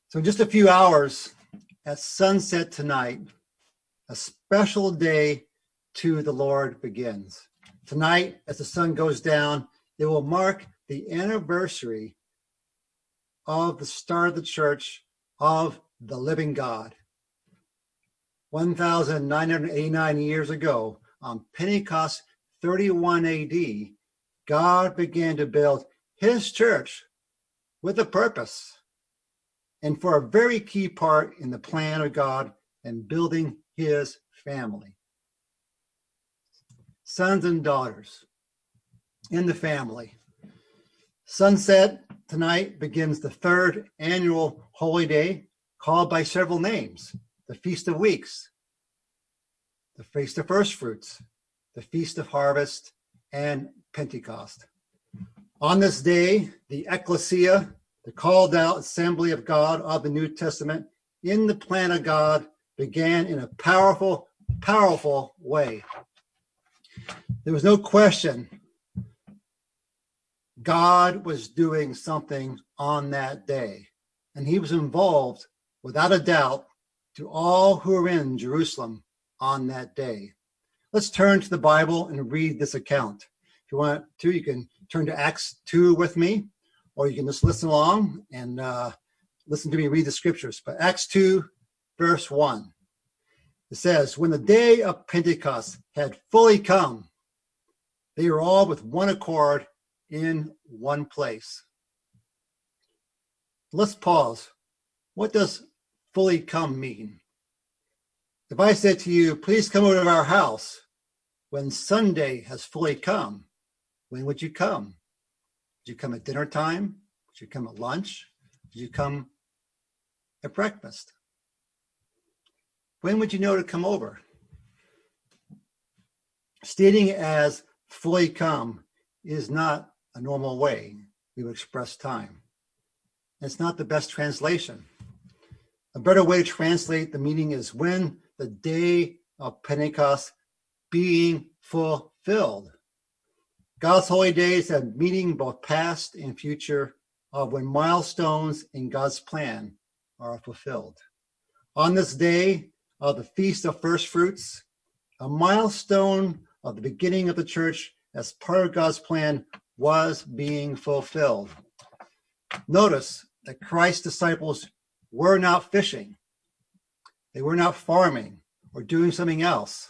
So in just a few hours at sunset tonight, a special day to the Lord begins. Tonight, as the sun goes down, it will mark the anniversary of the start of the church of the living God. 1,989 years ago, on Pentecost 31 AD, God began to build his church with a purpose and for a very key part in the plan of God and building his family. Sons and daughters in the family. Sunset tonight begins the third annual holy day called by several names: the Feast of Weeks, the Feast of First Fruits, the Feast of Harvest, and Pentecost. On this day, the ecclesia, the called out assembly of God of the New Testament, in the plan of God, began in a powerful, powerful way. There was no question God was doing something on that day, and he was involved, without a doubt, to all who were in Jerusalem on that day. Let's turn to the Bible and read this account. If you want to, you can turn to Acts 2 with me, or you can just listen along and listen to me read the scriptures. But Acts 2, verse 1, it says, when the day of Pentecost had fully come, they were all with one accord in one place. Let's pause. What does fully come mean? If I said to you, please come over to our house when Sunday has fully come, when would you come? Would you come at dinner time? Would you come at lunch? Would you come at breakfast? When would you know to come over? Stating as fully come is not a normal way we would express time. It's not the best translation. A better way to translate the meaning is when the day of Pentecost being fulfilled. God's holy days have meaning both past and future of when milestones in God's plan are fulfilled. On this day of the Feast of First Fruits, a milestone of the beginning of the church as part of God's plan was being fulfilled. Notice that Christ's disciples were not fishing. They were not farming or doing something else.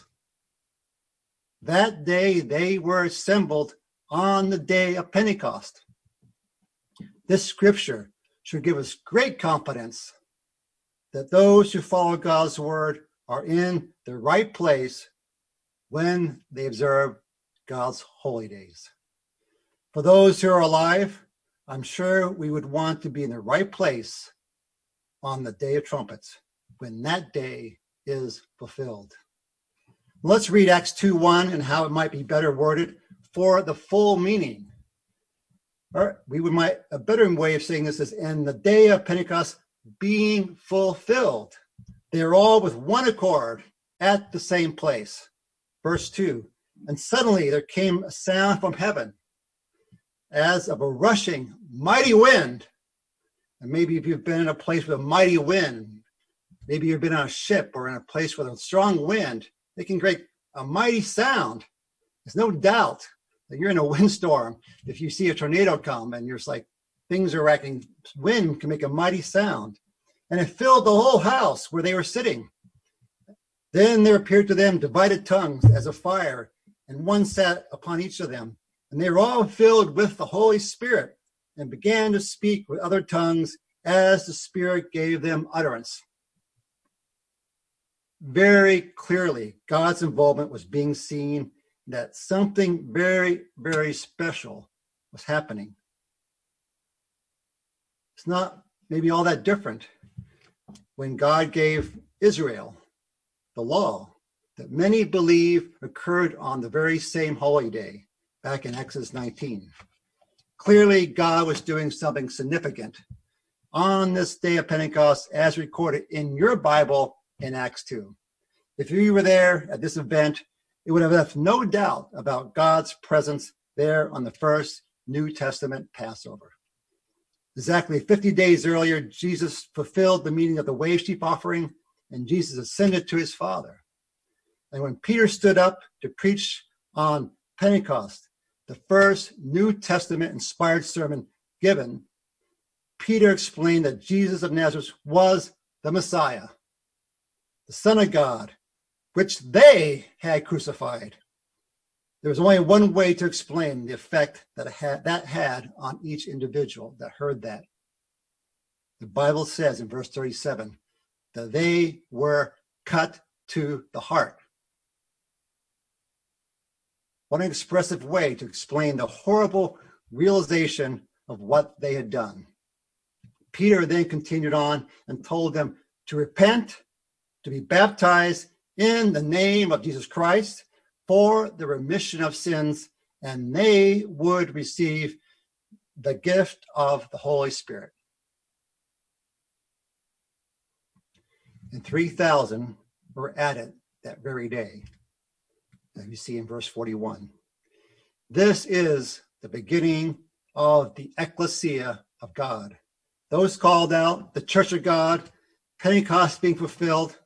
That day they were assembled on the day of Pentecost. This scripture should give us great confidence that those who follow God's word are in the right place when they observe God's holy days. For those who are alive, I'm sure we would want to be in the right place on the day of trumpets when that day is fulfilled. Let's read Acts 2:1 and how it might be better worded for the full meaning. Or a better way of saying this is, and the day of Pentecost being fulfilled. They are all with one accord at the same place. Verse 2, and suddenly there came a sound from heaven as of a rushing mighty wind. And maybe if you've been in a place with a mighty wind, maybe you've been on a ship or in a place with a strong wind, it can create a mighty sound. There's no doubt that you're in a windstorm. If you see a tornado come and you're just like, things are wrecking, wind can make a mighty sound. And it filled the whole house where they were sitting. Then there appeared to them divided tongues as a fire, and one sat upon each of them. And they were all filled with the Holy Spirit and began to speak with other tongues as the Spirit gave them utterance. Very clearly, God's involvement was being seen, that something very, very special was happening. It's not maybe all that different when God gave Israel the law that many believe occurred on the very same holy day back in Exodus 19. Clearly, God was doing something significant on this day of Pentecost as recorded in your Bible in Acts 2. If you were there at this event, it would have left no doubt about God's presence there on the first New Testament Passover. Exactly 50 days earlier, Jesus fulfilled the meaning of the wave sheaf offering, and Jesus ascended to his Father. And when Peter stood up to preach on Pentecost, the first New Testament inspired sermon given, Peter explained that Jesus of Nazareth was the Messiah, the Son of God, which they had crucified. There was only one way to explain the effect that had on each individual that heard that. The Bible says in verse 37 that they were cut to the heart. What an expressive way to explain the horrible realization of what they had done. Peter then continued on and told them to repent, to be baptized in the name of Jesus Christ for the remission of sins, and they would receive the gift of the Holy Spirit. And 3,000 were added that very day, as we see in verse 41. This is the beginning of the ecclesia of God. Those called out, the church of God, Pentecost being fulfilled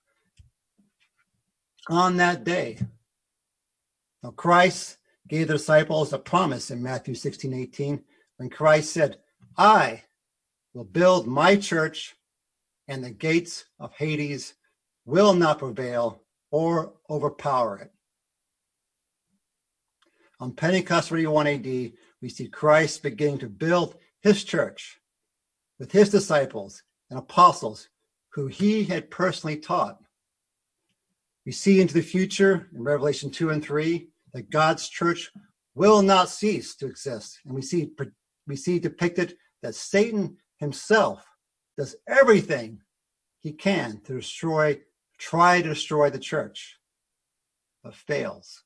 on that day. Now, Christ gave the disciples a promise in Matthew 16:18, when Christ said, I will build my church, and the gates of Hades will not prevail or overpower it. On Pentecost 31 AD, we see Christ beginning to build his church with his disciples and apostles who he had personally taught. We see into the future in Revelation 2 and 3 that God's church will not cease to exist. And we see depicted that Satan himself does everything he can to try to destroy the church, but fails.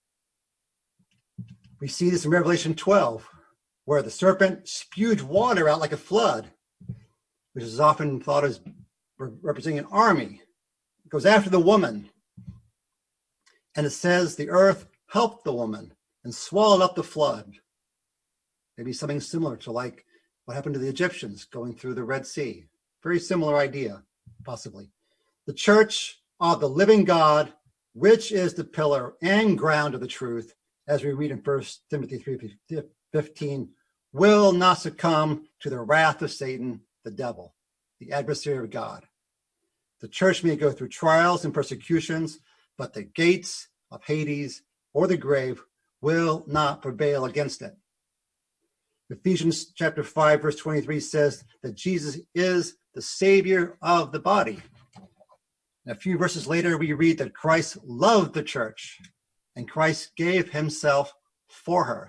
We see this in Revelation 12, where the serpent spewed water out like a flood, which is often thought as representing an army. It goes after the woman. And it says the earth helped the woman and swallowed up the flood. Maybe something similar to like what happened to the Egyptians going through the Red Sea. Very similar idea, possibly. The church of the living God, which is the pillar and ground of the truth, as we read in 1 Timothy 3:15, will not succumb to the wrath of Satan, the devil, the adversary of God. The church may go through trials and persecutions, but the gates of Hades or the grave will not prevail against it. Ephesians chapter 5, verse 23 says that Jesus is the Savior of the body. And a few verses later, we read that Christ loved the church and Christ gave himself for her.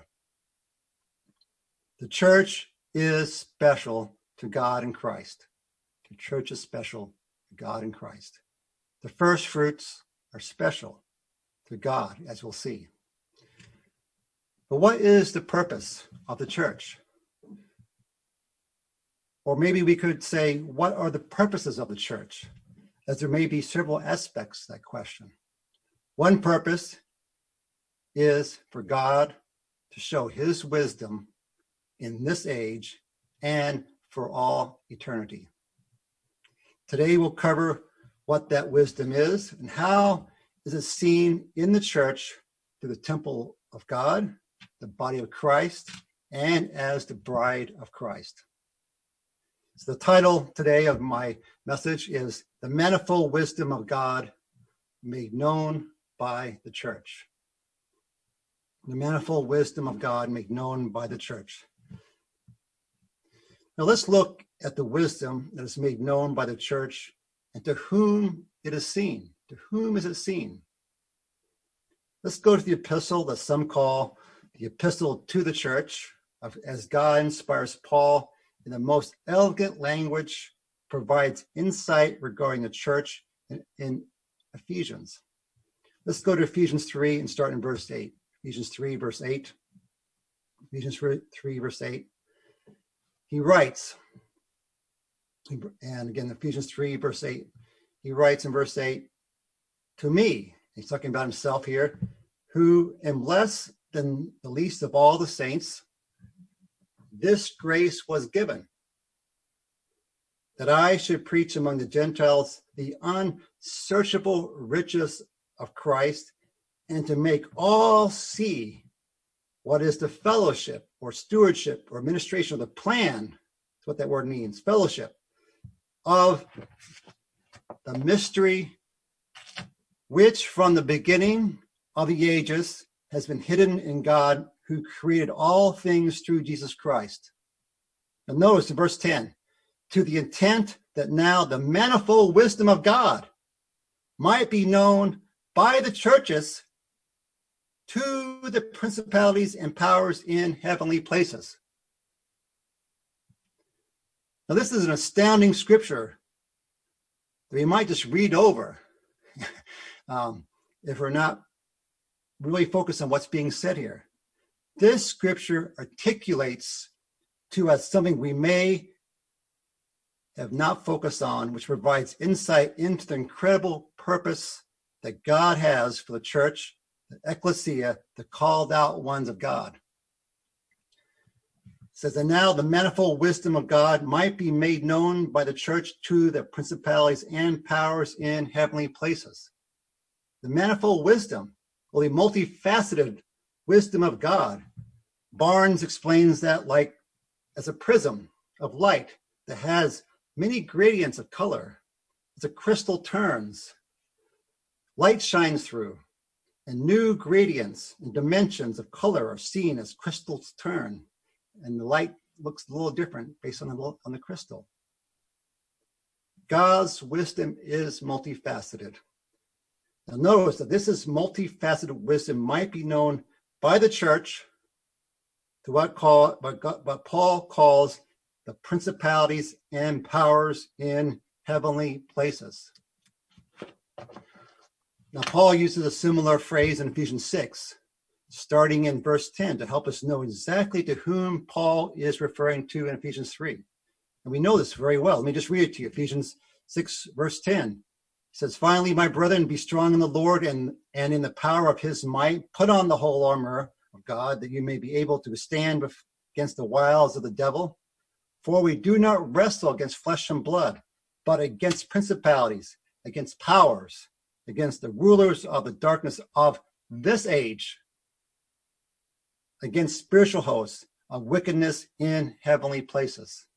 The church is special to God in Christ. The church is special to God in Christ. The first fruits are special to God, as we'll see. But what is the purpose of the church? Or maybe we could say, what are the purposes of the church? As there may be several aspects to that question. One purpose is for God to show his wisdom in this age and for all eternity. Today we'll cover what that wisdom is and how is it seen in the church through the temple of God, the body of Christ, and as the bride of Christ. So the title today of my message is The Manifold Wisdom of God Made Known by the Church. The manifold wisdom of God made known by the church. Now let's look at the wisdom that is made known by the church and to whom it is seen. To whom is it seen? Let's go to the epistle that some call the epistle to the church, as God inspires Paul in the most elegant language, provides insight regarding the church in Ephesians. Let's go to Ephesians 3 and start in verse 8. Ephesians 3, verse 8. Ephesians 3, verse 8. He writes, and again, Ephesians 3, verse 8. He writes in verse 8, to me, he's talking about himself here, who am less than the least of all the saints, this grace was given. that I should preach among the Gentiles the unsearchable riches of Christ, and to make all see what is the fellowship or stewardship or administration of the plan. That's what that word means, fellowship, of the mystery which from the beginning of the ages has been hidden in God, who created all things through Jesus Christ. Now notice in verse 10, to the intent that now the manifold wisdom of God might be known by the churches to the principalities and powers in heavenly places. Now this is an astounding scripture that we might just read over if we're not really focused on what's being said here. This scripture articulates to us something we may have not focused on, which provides insight into the incredible purpose that God has for the church, the ecclesia, the called out ones of God. It says, and now the manifold wisdom of God might be made known by the church to the principalities and powers in heavenly places. The manifold wisdom, or the multifaceted wisdom of God. Barnes explains that like as a prism of light that has many gradients of color. As a crystal turns, light shines through, and new gradients and dimensions of color are seen as crystals turn, and the light looks a little different based on the crystal. God's wisdom is multifaceted. Now notice that this is multifaceted wisdom might be known by the church to what Paul calls the principalities and powers in heavenly places. Now, Paul uses a similar phrase in Ephesians 6, starting in verse 10, to help us know exactly to whom Paul is referring to in Ephesians 3. And we know this very well. Let me just read it to you. Ephesians 6, verse 10. It says, finally, my brethren, be strong in the Lord and in the power of his might. Put on the whole armor of God, that you may be able to withstand against the wiles of the devil. For we do not wrestle against flesh and blood, but against principalities, against powers, against the rulers of the darkness of this age, against spiritual hosts of wickedness in heavenly places.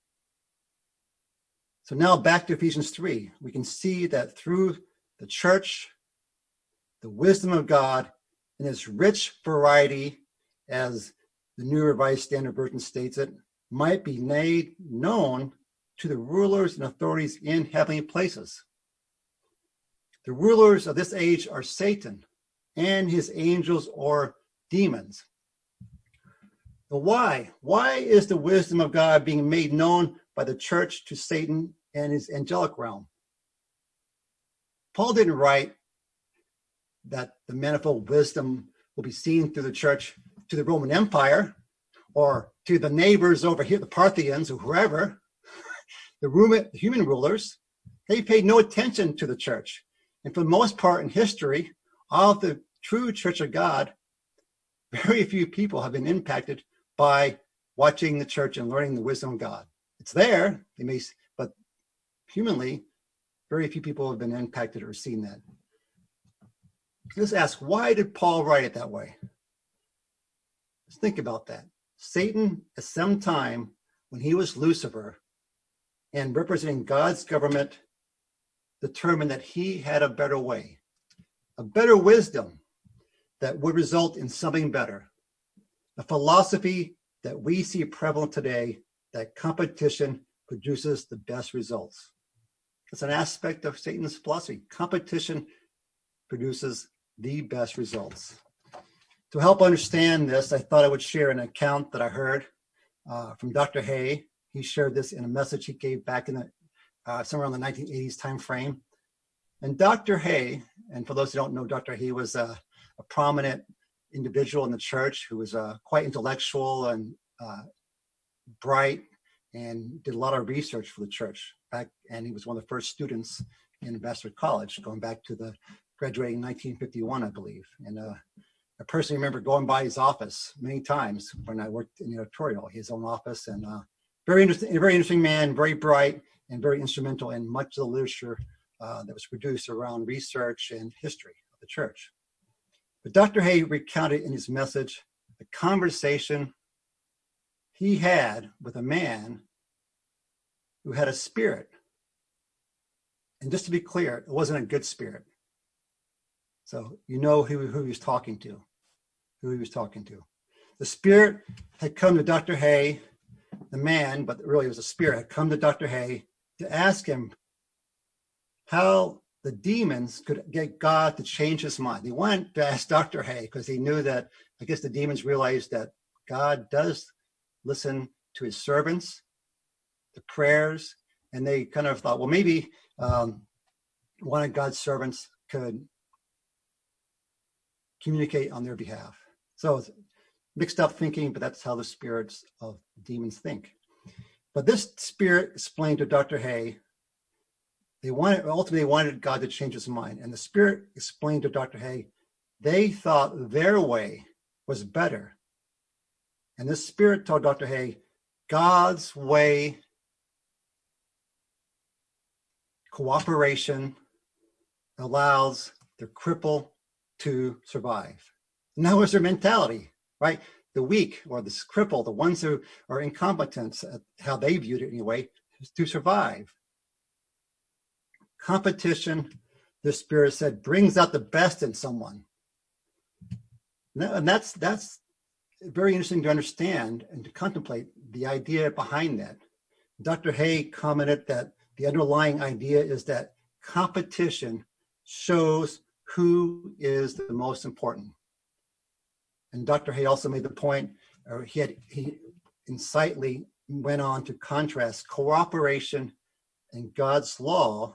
So now back to Ephesians 3. We can see that through the church, the wisdom of God in its rich variety, as the New Revised Standard Version states it, might be made known to the rulers and authorities in heavenly places. The rulers of this age are Satan and his angels or demons. But why? Why is the wisdom of God being made known by the church to Satan and his angelic realm? Paul didn't write that the manifold wisdom will be seen through the church to the Roman Empire or to the neighbors over here, the Parthians or whoever, the human rulers. They paid no attention to the church. And for the most part in history, all of the true church of God, very few people have been impacted by watching the church and learning the wisdom of God. It's there, but humanly, very few people have been impacted or seen that. Let's ask, why did Paul write it that way? Let's think about that. Satan, at some time when he was Lucifer and representing God's government, determined that he had a better way, a better wisdom that would result in something better. A philosophy that we see prevalent today, that competition produces the best results. It's an aspect of Satan's philosophy. Competition produces the best results. To help understand this, I thought I would share an account that I heard from Dr. Hay. He shared this in a message he gave back in the somewhere around the 1980s time frame. And Dr. Hay, and for those who don't know, Dr. Hay was a prominent individual in the church who was quite intellectual and bright and did a lot of research for the church and he was one of the first students in Vassar College, going back to the graduating in 1951, I believe. And I personally remember going by his office many times when I worked in the editorial, his own office, and very interesting man, very bright, and very instrumental in much of the literature that was produced around research and history of the church. But Dr. Hay recounted in his message the conversation he had with a man who had a spirit. And just to be clear, it wasn't a good spirit. So you know who he was talking to, The spirit had come to Dr. Hay, the man, but really it was a spirit, had come to Dr. Hay to ask him how the demons could get God to change his mind. He wanted to ask Dr. Hay because he knew that, I guess the demons realized that God does listen to his servants, the prayers, and they kind of thought, well, maybe one of God's servants could communicate on their behalf. So it's mixed up thinking, but that's how the spirits of demons think. But this spirit explained to Dr. Hay, ultimately wanted God to change his mind. And the spirit explained to Dr. Hay, they thought their way was better. And this spirit told Dr. Hay, God's way, cooperation, allows the cripple to survive. And that was their mentality, right? The weak or the cripple, the ones who are incompetent, how they viewed it anyway, is to survive. Competition, the spirit said, brings out the best in someone. And that's very interesting to understand and to contemplate the idea behind that. Dr. Hay commented that the underlying idea is that competition shows who is the most important. And Dr. Hay also made the point, or he insightfully went on to contrast cooperation and God's law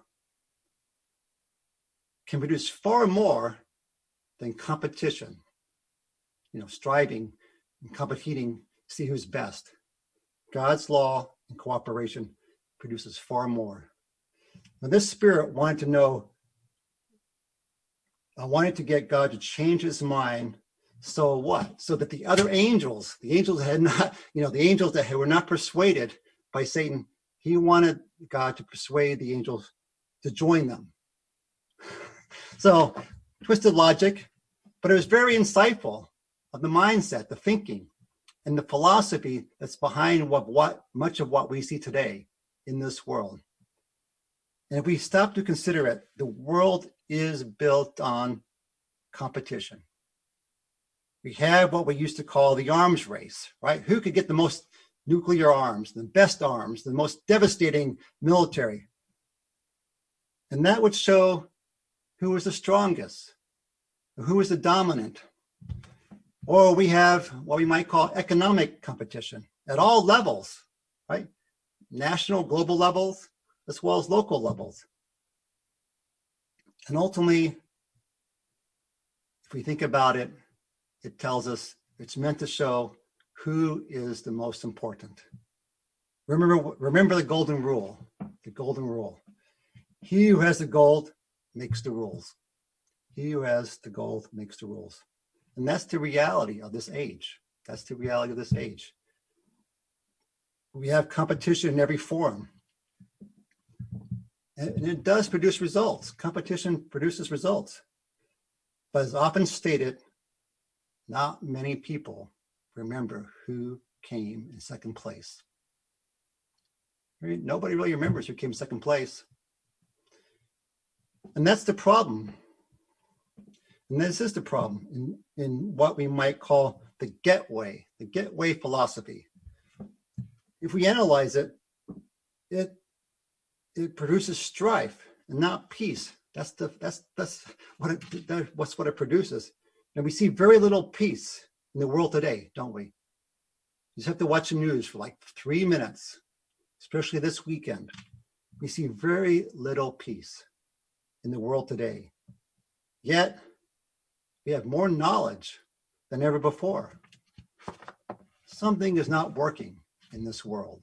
can produce far more than competition, striving and competing to see who's best. God's law and cooperation produces far more. Now, this spirit wanted to know, I wanted to get God to change his mind. So what? So that the other angels, the angels that were not persuaded by Satan, he wanted God to persuade the angels to join them. So twisted logic, but it was very insightful of the mindset, the thinking, and the philosophy that's behind much of what we see today in this world. And if we stop to consider it, the world is built on competition. We have what we used to call the arms race, right? Who could get the most nuclear arms, the best arms, the most devastating military? And that would show who was the strongest, who was the dominant. Or we have what we might call economic competition at all levels, right? National, global levels, as well as local levels. And ultimately, if we think about it, it tells us it's meant to show who is the most important. Remember the golden rule, He who has the gold makes the rules. He who has the gold makes the rules. And that's the reality of this age. We have competition in every form. And it does produce results. Competition produces results. But as often stated, not many people remember who came in second place. Nobody really remembers who came in second place. And that's the problem. And this is the problem in what we might call the getaway philosophy. If we analyze it, it produces strife and not peace. That's what it produces. And we see very little peace in the world today, don't we? You just have to watch the news for like 3 minutes, especially this weekend. We see very little peace in the world today. Yet, we have more knowledge than ever before. Something is not working in this world.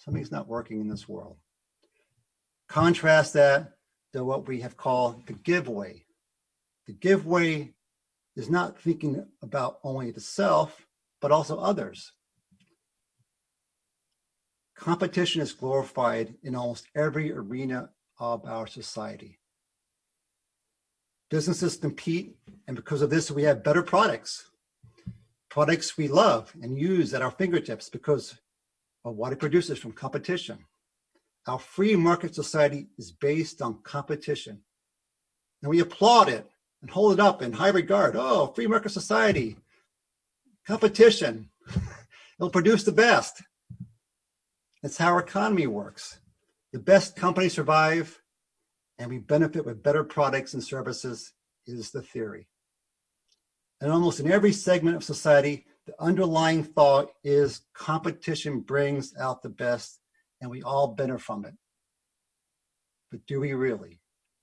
Contrast that to what we have called the giveaway. The giveaway is not thinking about only the self, but also others. Competition is glorified in almost every arena of our society. Businesses compete, and because of this, we have better products. Products we love and use at our fingertips because of what it produces from competition. Our free market society is based on competition. And we applaud it and hold it up in high regard. Oh, free market society, competition. It'll produce the best. That's how our economy works. The best companies survive, and we benefit with better products and services is the theory. And almost in every segment of society, the underlying thought is competition brings out the best, and we all benefit from it. But do we really?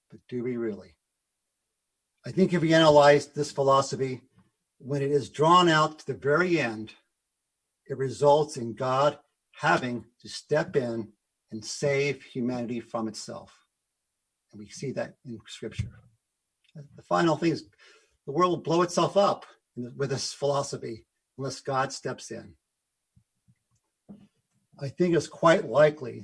I think if we analyze this philosophy, when it is drawn out to the very end, it results in God having to step in and save humanity from itself. And we see that in Scripture. The final thing is the world will blow itself up with this philosophy unless God steps in. I think it's quite likely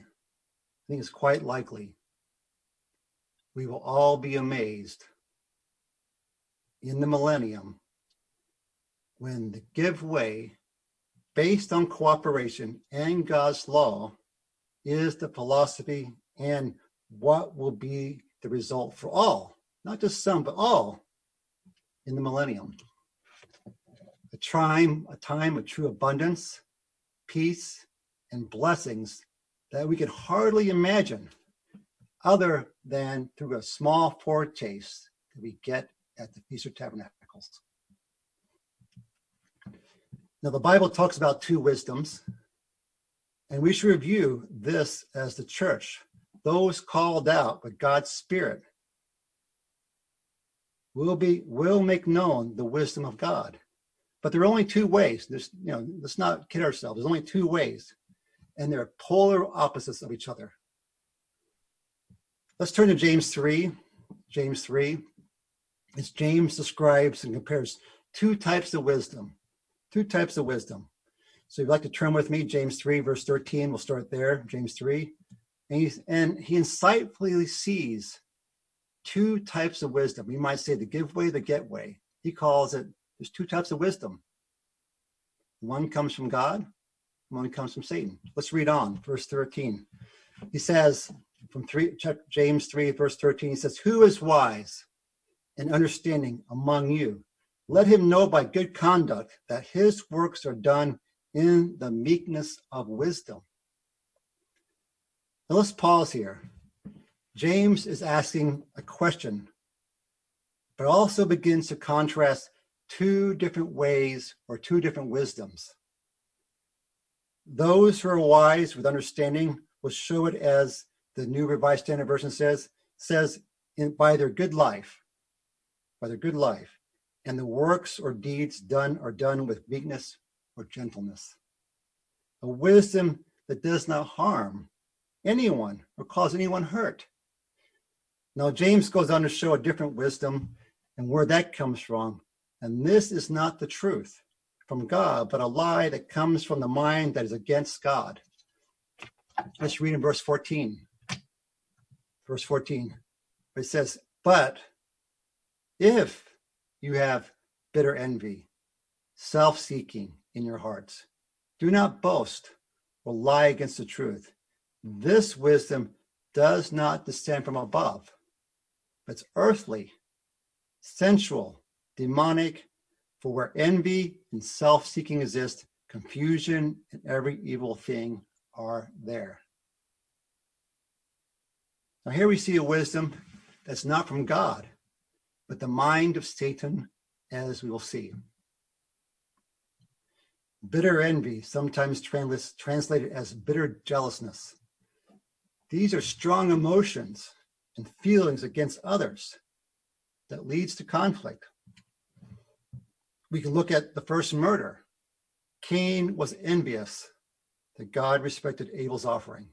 we will all be amazed in the millennium when the giveaway based on cooperation and God's law is the philosophy and what will be the result for all, not just some, but all in the millennium. A time of true abundance, peace, and blessings that we can hardly imagine other than through a small foretaste that we get at the Feast of Tabernacles. Now, the Bible talks about two wisdoms, and we should review this as the church. Those called out with God's Spirit will make known the wisdom of God. But there are only two ways. Let's not kid ourselves. There's only two ways, and they're polar opposites of each other. Let's turn to James 3. James 3. As James describes and compares two types of wisdom. So if you'd like to turn with me, James 3, verse 13, we'll start there, James 3. And he insightfully sees two types of wisdom. We might say the give way, the get way. He calls it, there's two types of wisdom. One comes from God, one comes from Satan. Let's read on, verse 13. He says, James 3, verse 13, he says, who is wise and understanding among you? Let him know by good conduct that his works are done in the meekness of wisdom. Now let's pause here. James is asking a question, but also begins to contrast two different ways or two different wisdoms. Those who are wise with understanding will show it as the New Revised Standard Version says by their good life, and the works or deeds done are done with meekness or gentleness. A wisdom that does not harm anyone or cause anyone hurt. Now, James goes on to show a different wisdom and where that comes from. And this is not the truth from God, but a lie that comes from the mind that is against God. Let's read in verse 14. Verse 14, it says, but if you have bitter envy, self-seeking in your hearts, do not boast or lie against the truth. This wisdom does not descend from above, but it's earthly, sensual, demonic. For where envy and self-seeking exist, confusion and every evil thing are there. Now here we see a wisdom that's not from God, but the mind of Satan, as we will see. Bitter envy, sometimes translated as bitter jealousness. These are strong emotions and feelings against others that leads to conflict. We can look at the first murder. Cain was envious that God respected Abel's offering.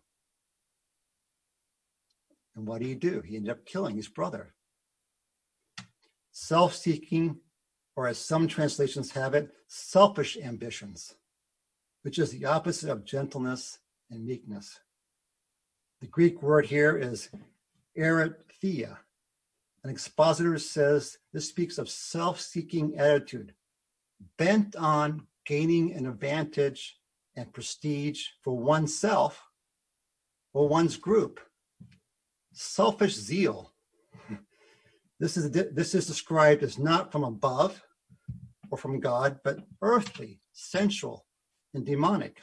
And what did he do? He ended up killing his brother. Self-seeking, or as some translations have it, selfish ambitions, which is the opposite of gentleness and meekness. The Greek word here is eretheia. An expositor says this speaks of self-seeking attitude, bent on gaining an advantage and prestige for oneself or one's group. Selfish zeal. This is described as not from above or from God, but earthly, sensual, and demonic.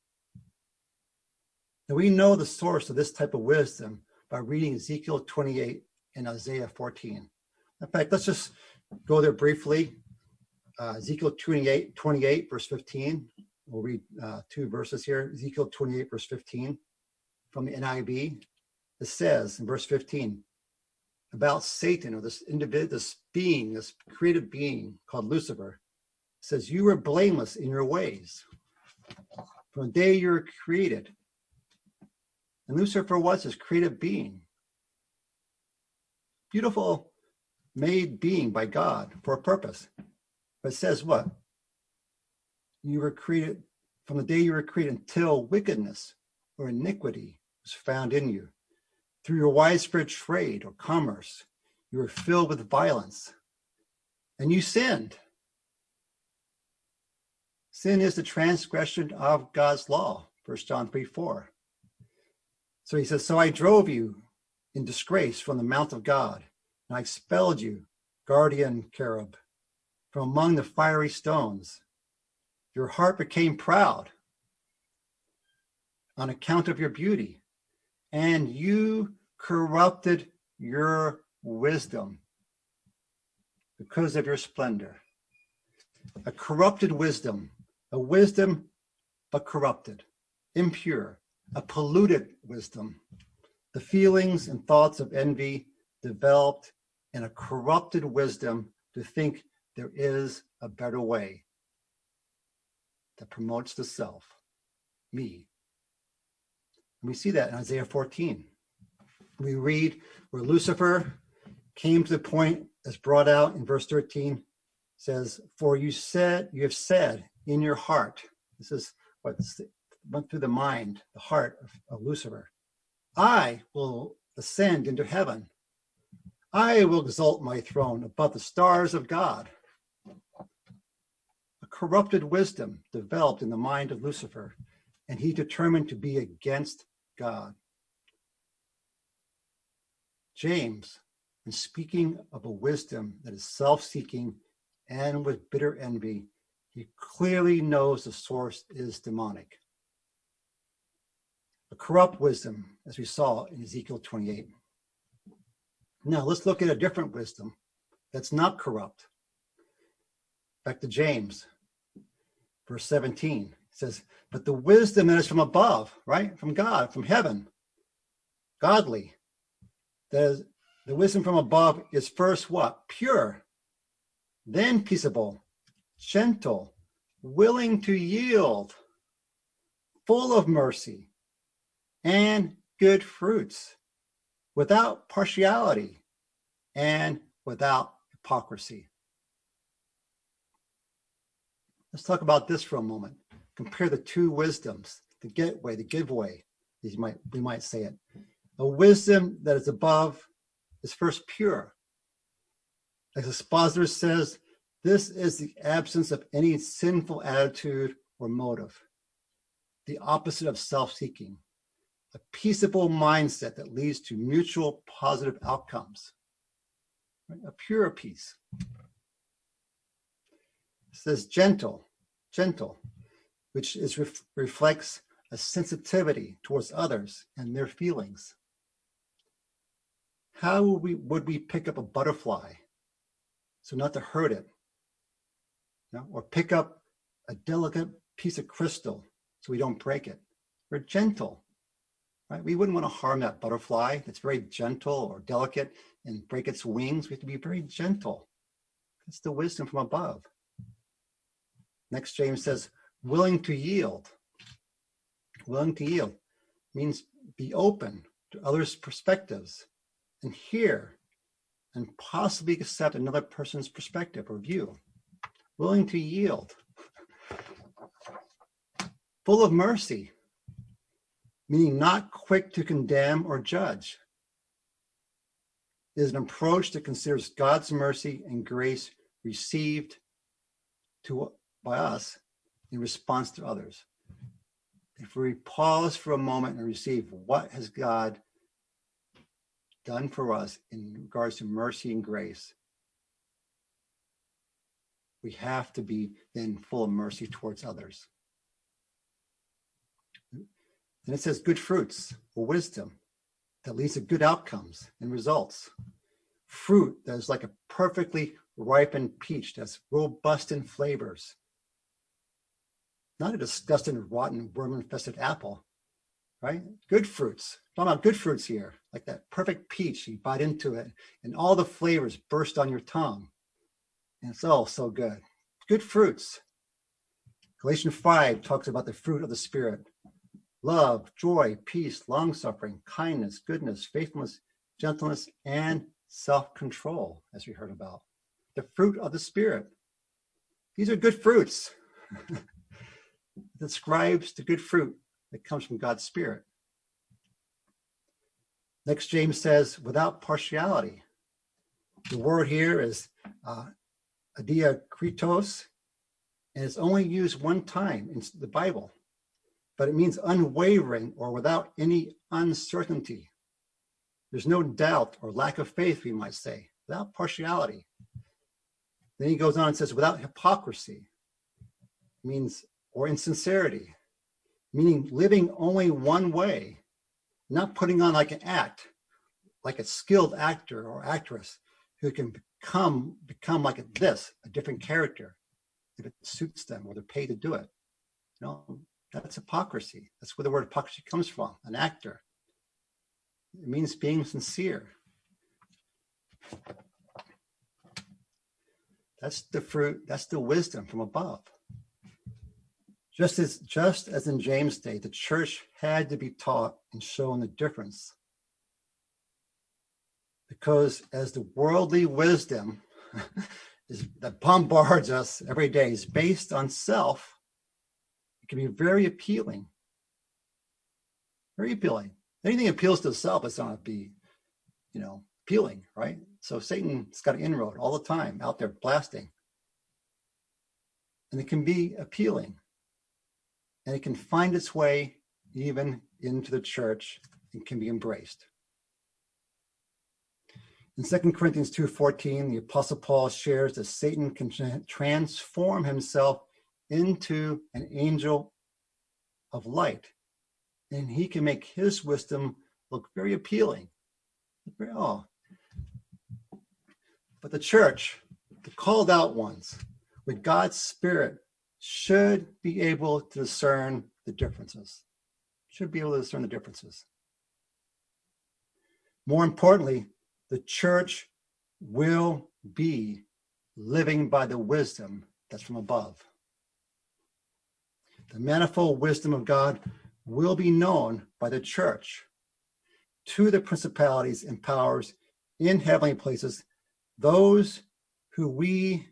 Now we know the source of this type of wisdom by reading Ezekiel 28 and Isaiah 14. In fact, let's just go there briefly. Ezekiel 28, verse 15. We'll read two verses here. Ezekiel 28, verse 15 from the NIV. It says in verse 15 about Satan, or this individual, this being, this created being called Lucifer. It says, you were blameless in your ways from the day you were created. And Lucifer was this creative being. Beautiful made being by God for a purpose. But it says what? You were created from the day you were created until wickedness or iniquity was found in you. Through your widespread trade or commerce, you were filled with violence and you sinned. Sin is the transgression of God's law, 1 John 3:4. So he says, so I drove you in disgrace from the mount of God, and I expelled you, guardian cherub, from among the fiery stones. Your heart became proud on account of your beauty, and you corrupted your wisdom because of your splendor. A corrupted wisdom, a wisdom but corrupted, impure, a polluted wisdom. The feelings and thoughts of envy developed in a corrupted wisdom to think there is a better way that promotes the self, me. And we see that in Isaiah 14. We read where Lucifer came to the point as brought out in verse 13, says, for you have said in your heart, this is what went through the mind, the heart of Lucifer, I will ascend into heaven. I will exalt my throne above the stars of God. A corrupted wisdom developed in the mind of Lucifer, and he determined to be against God. James, in speaking of a wisdom that is self-seeking and with bitter envy, he clearly knows the source is demonic. A corrupt wisdom, as we saw in Ezekiel 28. Now let's look at a different wisdom that's not corrupt. Back to James, verse 17. It says, but the wisdom that is from above, right? From God, from heaven, godly. The wisdom from above is first what? Pure, then peaceable, gentle, willing to yield, full of mercy and good fruits, without partiality and without hypocrisy. Let's talk about this for a moment. Compare the two wisdoms, the getaway, the giveaway, as we might say it. A wisdom that is above is first pure. As the expositor says, this is the absence of any sinful attitude or motive, the opposite of self-seeking, a peaceable mindset that leads to mutual positive outcomes, right? A pure peace. It says gentle, which reflects a sensitivity towards others and their feelings. How would we pick up a butterfly so not to hurt it, or pick up a delicate piece of crystal so we don't break it? We're gentle, right? We wouldn't want to harm that butterfly that's very gentle or delicate and break its wings. We have to be very gentle. That's the wisdom from above. Next, James says, willing to yield. Willing to yield means be open to others' perspectives and hear and possibly accept another person's perspective or view. Willing to yield. Full of mercy. meaning not quick to condemn or judge. It is an approach that considers God's mercy and grace received by us in response to others. If we pause for a moment and receive what has God done for us in regards to mercy and grace, we have to be then full of mercy towards others. And it says good fruits or wisdom that leads to good outcomes and results. Fruit that is like a perfectly ripened peach that's robust in flavors. Not a disgusting, rotten, worm-infested apple, right? Good fruits. I'm talking about good fruits here, like that perfect peach. You bite into it, and all the flavors burst on your tongue. And it's all so good. Good fruits. Galatians 5 talks about the fruit of the Spirit. Love, joy, peace, long-suffering, kindness, goodness, faithfulness, gentleness, and self-control, as we heard about. The fruit of the Spirit. These are good fruits. It describes the good fruit that comes from God's Spirit. Next, James says, without partiality. The word here is adiakritos, and it's only used one time in the Bible, but it means unwavering or without any uncertainty. There's no doubt or lack of faith, we might say, without partiality. Then he goes on and says, without hypocrisy, means, or insincerity, meaning living only one way, not putting on like an act, like a skilled actor or actress who can become like a different character, if it suits them or they're paid to do it. That's hypocrisy. That's where the word hypocrisy comes from, an actor. It means being sincere. That's the fruit, that's the wisdom from above. Just as in James' day, the church had to be taught and shown the difference. Because as the worldly wisdom that bombards us every day is based on self, it can be very appealing. Very appealing. Anything that appeals to the self is going to be, appealing, right? So Satan's got an inroad all the time out there blasting. And it can be appealing. And it can find its way even into the church and can be embraced. In 2 Corinthians 2:14, the Apostle Paul shares that Satan can transform himself into an angel of light. And he can make his wisdom look very appealing. But the church, the called out ones, with God's Spirit, should be able to discern the differences. Should be able to discern the differences. More importantly, the church will be living by the wisdom that's from above. The manifold wisdom of God will be known by the church to the principalities and powers in heavenly places, those who we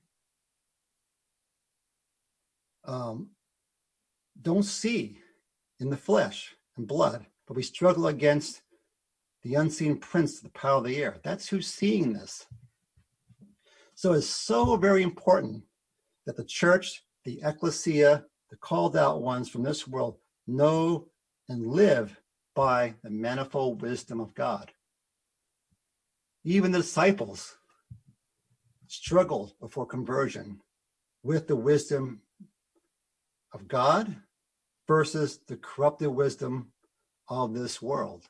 don't see in the flesh and blood, but we struggle against the unseen prince of the power of the air. That's who's seeing this. So it's so very important that the church, the ecclesia, the called out ones from this world know and live by the manifold wisdom of God. Even the disciples struggled before conversion with the wisdom of God versus the corrupted wisdom of this world.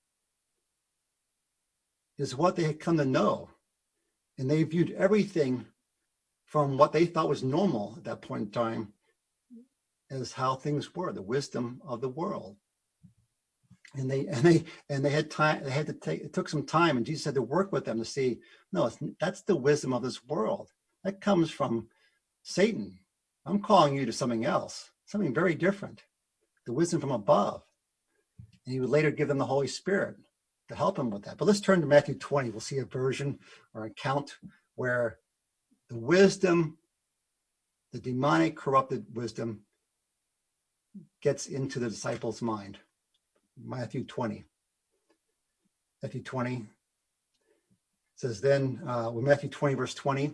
Is what they had come to know. And they viewed everything from what they thought was normal at that point in time as how things were, the wisdom of the world. And they had time, it took some time, and Jesus had to work with them to see, no, that's the wisdom of this world. That comes from Satan. I'm calling you to something else, something very different, the wisdom from above. And he would later give them the Holy Spirit to help him with that. But let's turn to Matthew 20. We'll see a version or an account where the wisdom, the demonic corrupted wisdom, gets into the disciples' mind. Matthew 20. Matthew 20 it says, then, with Matthew 20, verse 20,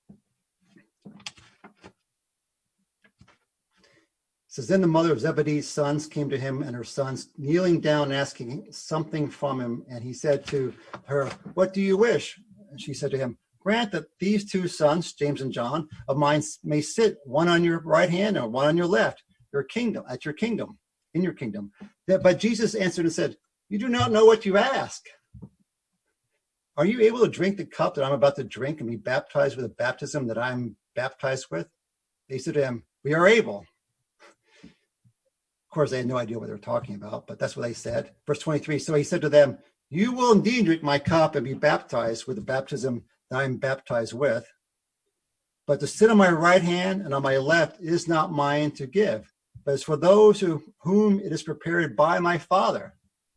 says, then the mother of Zebedee's sons came to him, and her sons kneeling down, asking something from him. And he said to her, what do you wish? And she said to him, grant that these two sons, James and John, of mine may sit, one on your right hand and one on your left, in your kingdom. But Jesus answered and said, you do not know what you ask. Are you able to drink the cup that I'm about to drink and be baptized with the baptism that I'm baptized with? They said to him, we are able. Of course, they had no idea what they were talking about, but that's what they said. Verse 23, so he said to them, you will indeed drink my cup and be baptized with the baptism that I am baptized with. But to sit on my right hand and on my left is not mine to give, but it's for those whom it is prepared by my Father.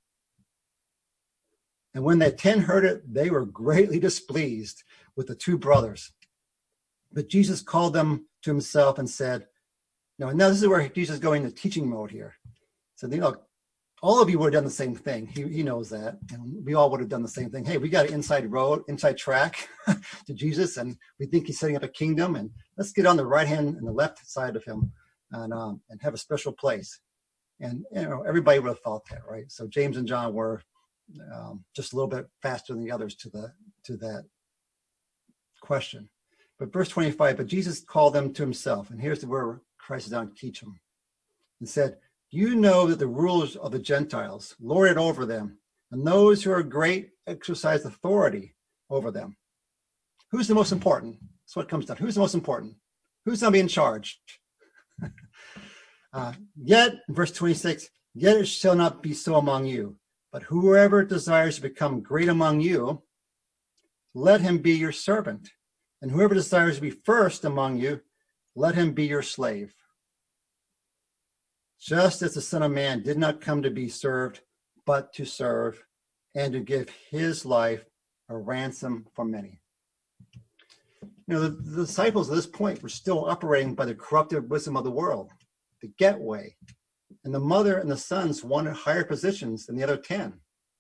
And when the 10 heard it, they were greatly displeased with the two brothers. But Jesus called them to himself and said, now this is where Jesus is going into teaching mode here. So, all of you would have done the same thing. He knows that. And we all would have done the same thing. Hey, we got an inside track to Jesus, and we think he's setting up a kingdom, and let's get on the right hand and the left side of him and have a special place. And, everybody would have thought that, right? So James and John were just a little bit faster than the others to that question. But verse 25, but Jesus called them to himself. And here's where Christ is down to teach them. And said, you know that the rulers of the Gentiles lord it over them, and those who are great exercise authority over them. Who's the most important? That's what it comes down. Who's the most important? Who's going to be in charge? Yet, verse 26, yet it shall not be so among you, but whoever desires to become great among you, let him be your servant. And whoever desires to be first among you, let him be your slave. Just as the Son of Man did not come to be served, but to serve, and to give his life a ransom for many. The disciples at this point were still operating by the corrupted wisdom of the world, the get way. And the mother and the sons wanted higher positions than the other 10.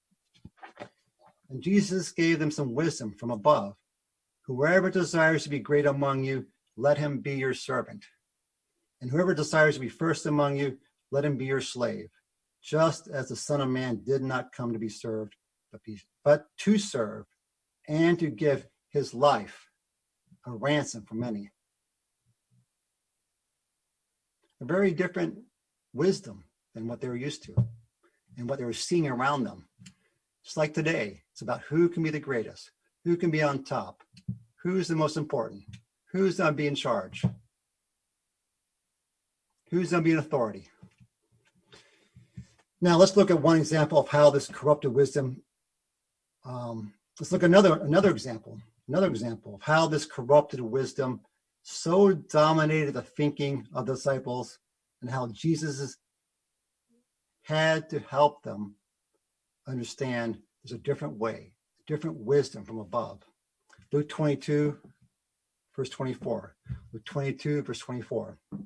And Jesus gave them some wisdom from above. Whoever desires to be great among you, let him be your servant. And whoever desires to be first among you, let him be your slave. Just as the Son of Man did not come to be served, but to serve, and to give his life a ransom for many. A very different wisdom than what they were used to and what they were seeing around them. Just like today, it's about who can be the greatest, who can be on top, who's the most important, who's going to be in charge, who's going to be in authority. Now let's look at one example of how this corrupted wisdom. Let's look at another example of how this corrupted wisdom so dominated the thinking of the disciples, and how Jesus had to help them understand there's a different way, a different wisdom from above. Luke 22, verse 24. Luke 22, verse 24. He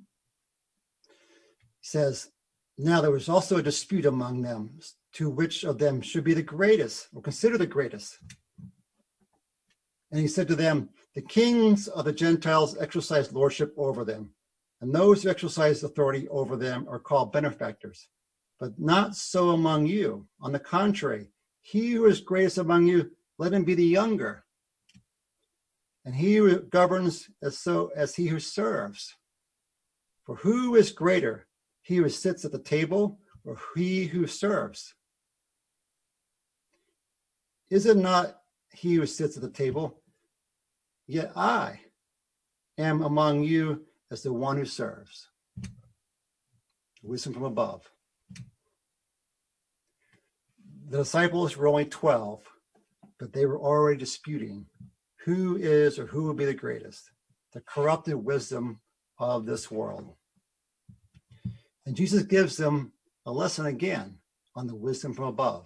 says, now there was also a dispute among them, to which of them should be the greatest, or consider the greatest. And he said to them, the kings of the Gentiles exercise lordship over them, and those who exercise authority over them are called benefactors. But not so among you. On the contrary, he who is greatest among you, let him be the younger. And he who governs as he who serves. For who is greater, he who sits at the table or he who serves? Is it not he who sits at the table? Yet I am among you as the one who serves. Wisdom from above. The disciples were only 12, but they were already disputing who is or who will be the greatest, the corrupted wisdom of this world. And Jesus gives them a lesson again on the wisdom from above.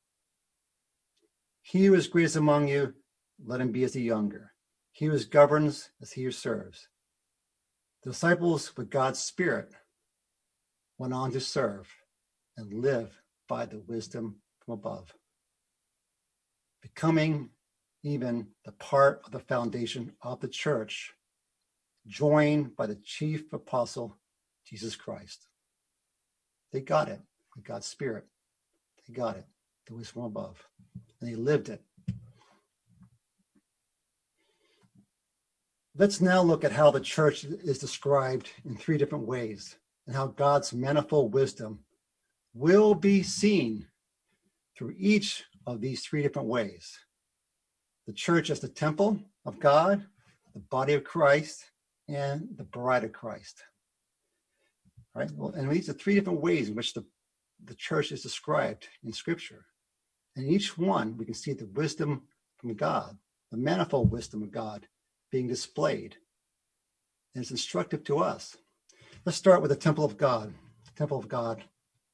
He who is greatest among you, let him be as the younger. He who governs as he who serves. The disciples with God's Spirit went on to serve and live by the wisdom from above, becoming even the part of the foundation of the church, joined by the chief apostle, Jesus Christ. They got it with God's Spirit. They got it, the wisdom from above, and they lived it. Let's now look at how the church is described in three different ways and how God's manifold wisdom will be seen through each of these three different ways. The church as the temple of God, the body of Christ, and the bride of Christ. Right? Well, and these are three different ways in which the church is described in Scripture. And each one, we can see the wisdom from God, the manifold wisdom of God being displayed. And it's instructive to us. Let's start with the temple of God. The temple of God.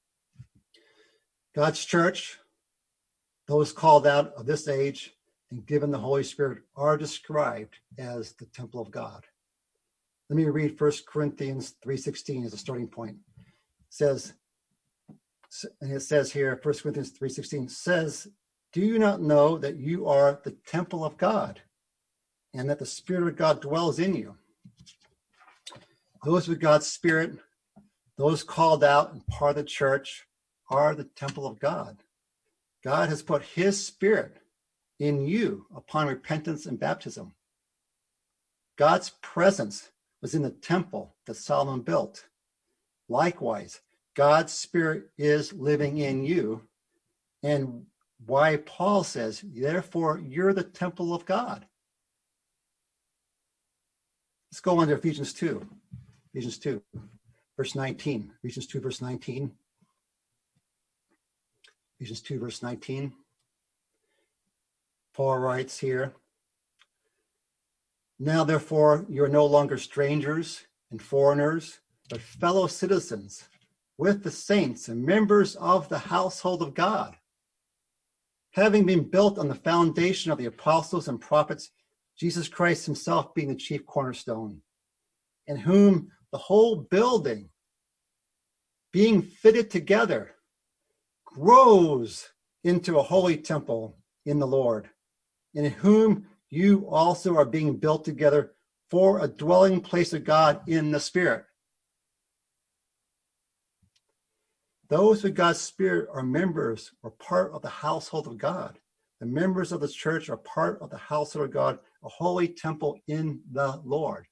God's church, those called out of this age and given the Holy Spirit, are described as the temple of God. Let me read 1 Corinthians 3:16 as a starting point. It says here, 1 Corinthians 3:16 says, "Do you not know that you are the temple of God and that the Spirit of God dwells in you?" Those with God's Spirit, those called out and part of the church, are the temple of God. God has put his Spirit in you upon repentance and baptism. God's presence was in the temple that Solomon built. Likewise, God's Spirit is living in you. And why Paul says, therefore, you're the temple of God. Let's go on to Ephesians 2. Ephesians 2, verse 19. Ephesians 2, verse 19. Ephesians 2, verse 19. Paul writes here, "Now, therefore, you are no longer strangers and foreigners, but fellow citizens with the saints and members of the household of God, having been built on the foundation of the apostles and prophets, Jesus Christ himself being the chief cornerstone, in whom the whole building, being fitted together, grows into a holy temple in the Lord, in whom you also are being built together for a dwelling place of God in the Spirit." Those with God's Spirit are members or part of the household of God. The members of the church are part of the household of God, a holy temple in the Lord.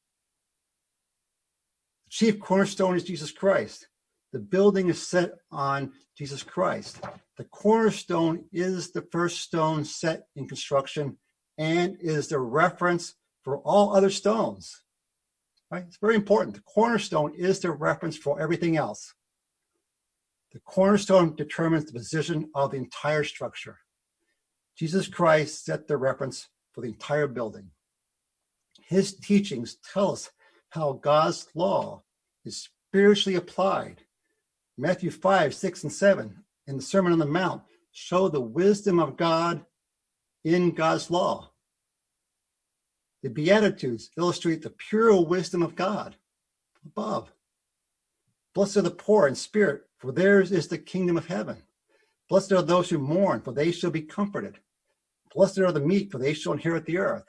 The chief cornerstone is Jesus Christ. The building is set on Jesus Christ. The cornerstone is the first stone set in construction and is the reference for all other stones. Right? It's very important. The cornerstone is the reference for everything else. The cornerstone determines the position of the entire structure. Jesus Christ set the reference for the entire building. His teachings tell us how God's law is spiritually applied. Matthew 5, 6, and 7 in the Sermon on the Mount show the wisdom of God in God's law. The Beatitudes illustrate the pure wisdom of God above. Blessed are the poor in spirit, for theirs is the kingdom of heaven. Blessed are those who mourn, for they shall be comforted. Blessed are the meek, for they shall inherit the earth.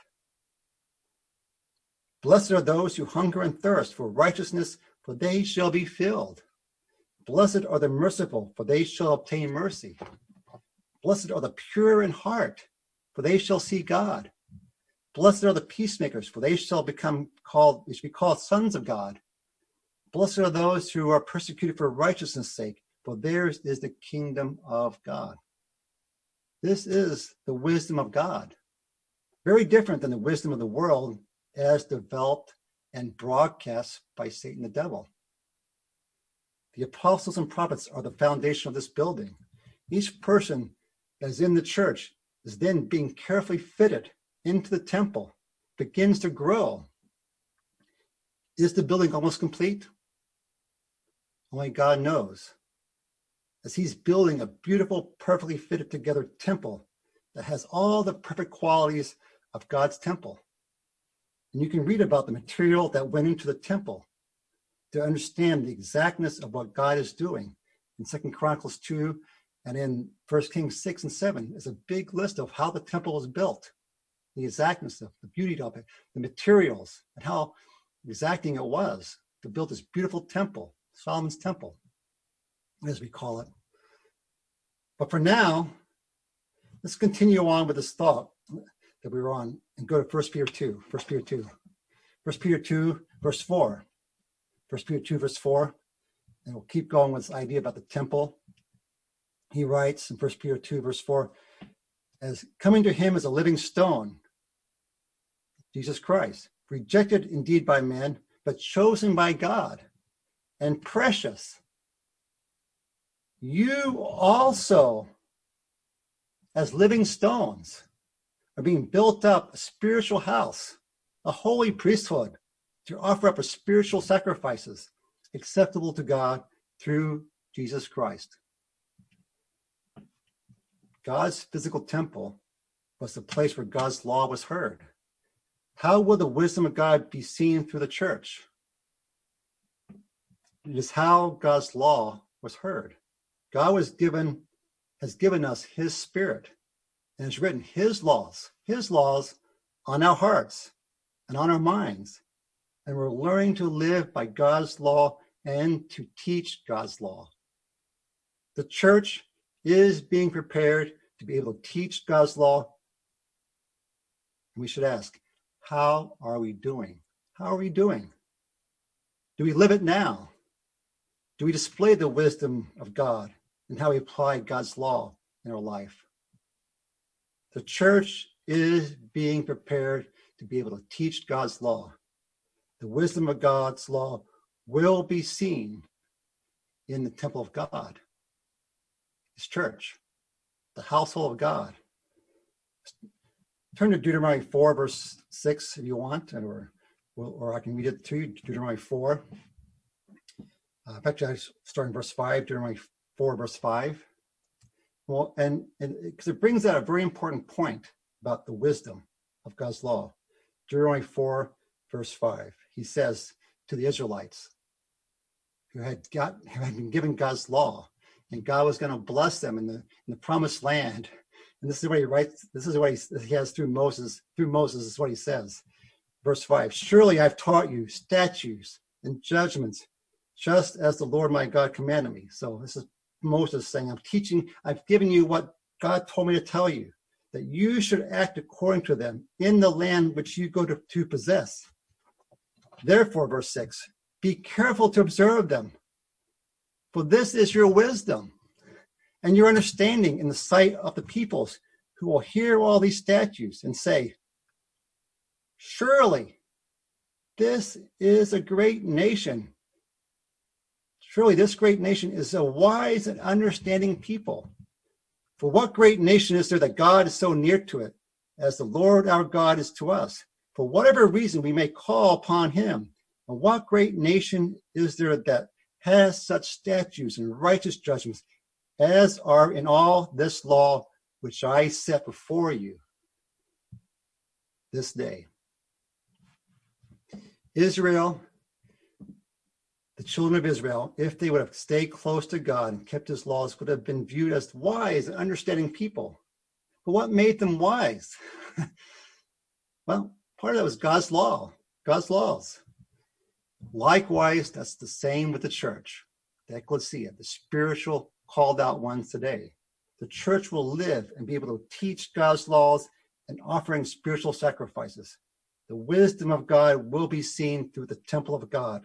Blessed are those who hunger and thirst for righteousness, for they shall be filled. Blessed are the merciful, for they shall obtain mercy. Blessed are the pure in heart, for they shall see God. Blessed are the peacemakers, for they shall be called sons of God. Blessed are those who are persecuted for righteousness' sake, for theirs is the kingdom of God. This is the wisdom of God. Very different than the wisdom of the world as developed and broadcast by Satan the devil. The apostles and prophets are the foundation of this building. Each person that is in the church is then being carefully fitted into the temple, begins to grow. Is the building almost complete? Only God knows. As he's building a beautiful, perfectly fitted together temple that has all the perfect qualities of God's temple. And you can read about the material that went into the temple to understand the exactness of what God is doing in 2 Chronicles 2 And in 1 Kings 6 and 7 is a big list of how the temple was built, the exactness of the beauty of it, the materials, and how exacting it was to build this beautiful temple, Solomon's temple, as we call it. But for now, let's continue on with this thought that we were on and go to 1 Peter 2. 1 Peter 2. 1 Peter 2, verse 4. 1 Peter 2, verse 4. And we'll keep going with this idea about the temple. He writes in 1 Peter 2, verse 4, as coming to him as a living stone, Jesus Christ, rejected indeed by men, but chosen by God and precious. You also, as living stones, are being built up a spiritual house, a holy priesthood, to offer up a spiritual sacrifices acceptable to God through Jesus Christ. God's physical temple was the place where God's law was heard. How will the wisdom of God be seen through the church? It is how God's law was heard. God has given us his spirit and has written his laws on our hearts and on our minds. And we're learning to live by God's law and to teach God's law. The church is being prepared to be able to teach God's law. And we should ask, how are we doing? How are we doing? Do we live it now? Do we display the wisdom of God and how we apply God's law in our life? The church is being prepared to be able to teach God's law. The wisdom of God's law will be seen in the temple of God, his church, the household of God. Turn to Deuteronomy 4, verse 6 if you want, or I can read it to you, Deuteronomy 4. Actually, I start in verse 5, Deuteronomy 4, verse 5. Well, and because it brings out a very important point about the wisdom of God's law. Deuteronomy 4, verse 5. He says to the Israelites who had been given God's law, and God was going to bless them in the promised land. And this is what he writes. This is what he has through Moses. Through Moses is what he says. Verse 5. Surely I've taught you statutes and judgments, just as the Lord my God commanded me. So this is Moses saying, I've given you what God told me to tell you, that you should act according to them in the land which you go to possess. Therefore, verse 6, be careful to observe them, for this is your wisdom and your understanding in the sight of the peoples who will hear all these statutes and say, surely this is a great nation. Surely this great nation is a wise and understanding people. For what great nation is there that God is so near to it, as the Lord our God is to us? For whatever reason we may call upon him. And what great nation is there that has such statutes and righteous judgments as are in all this law which I set before you this day? Israel, the children of Israel, if they would have stayed close to God and kept his laws, would have been viewed as wise and understanding people. But what made them wise? Well, part of that was God's law, God's laws. Likewise, that's the same with the church, the ecclesia, the spiritual called out ones today. The church will live and be able to teach God's laws and offering spiritual sacrifices. The wisdom of God will be seen through the temple of God.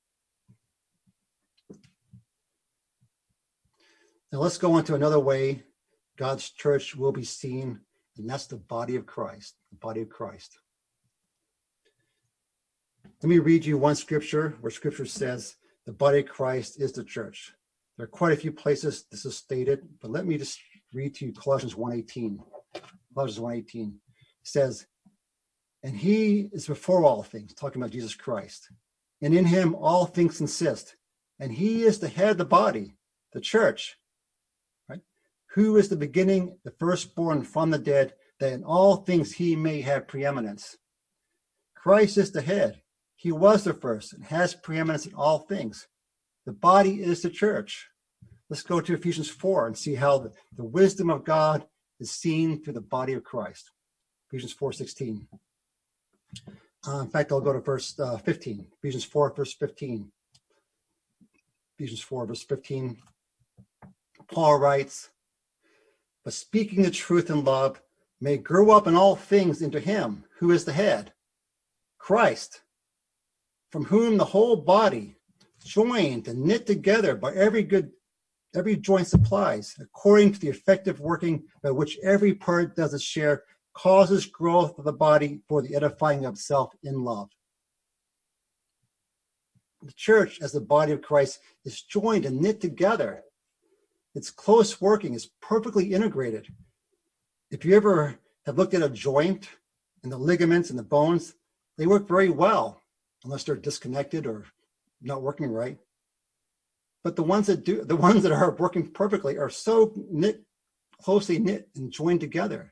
Now let's go on to another way God's church will be seen, and that's the body of Christ, the body of Christ. Let me read you one scripture where scripture says the body of Christ is the church. There are quite a few places this is stated, but let me just read to you Colossians 1:18. Colossians 1:18 says, and he is before all things, talking about Jesus Christ. And in him all things consist. And he is the head of the body, the church, right? Who is the beginning, the firstborn from the dead, that in all things he may have preeminence. Christ is the head. He was the first and has preeminence in all things. The body is the church. Let's go to Ephesians 4 and see how the wisdom of God is seen through the body of Christ. Ephesians 4:16. In fact, I'll go to verse 15. Ephesians 4, verse 15. Ephesians 4, verse 15. Paul writes, "But speaking the truth in love may grow up in all things into him who is the head, Christ, from whom the whole body, joined and knit together by every joint supplies, according to the effective working by which every part does its share, causes growth of the body for the edifying of itself in love." The church, as the body of Christ, is joined and knit together. Its close working is perfectly integrated. If you ever have looked at a joint and the ligaments and the bones, they work very well, unless they're disconnected or not working right. But the ones that are working perfectly are so closely knit and joined together.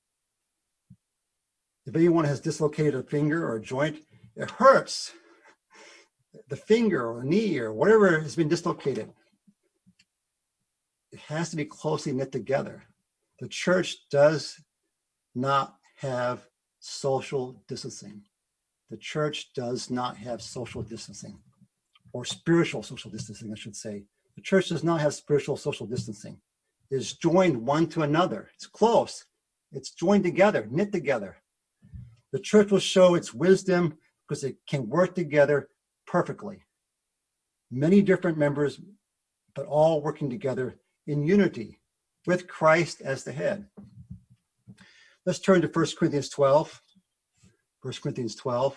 If anyone has dislocated a finger or a joint, it hurts. The finger or knee or whatever has been dislocated, it has to be closely knit together. The church does not have social distancing. The church does not have social distancing, or spiritual social distancing, I should say. The church does not have spiritual social distancing. It is joined one to another. It's close. It's joined together, knit together. The church will show its wisdom because it can work together perfectly. Many different members, but all working together in unity with Christ as the head. Let's turn to 1 Corinthians 12. 1 Corinthians 12.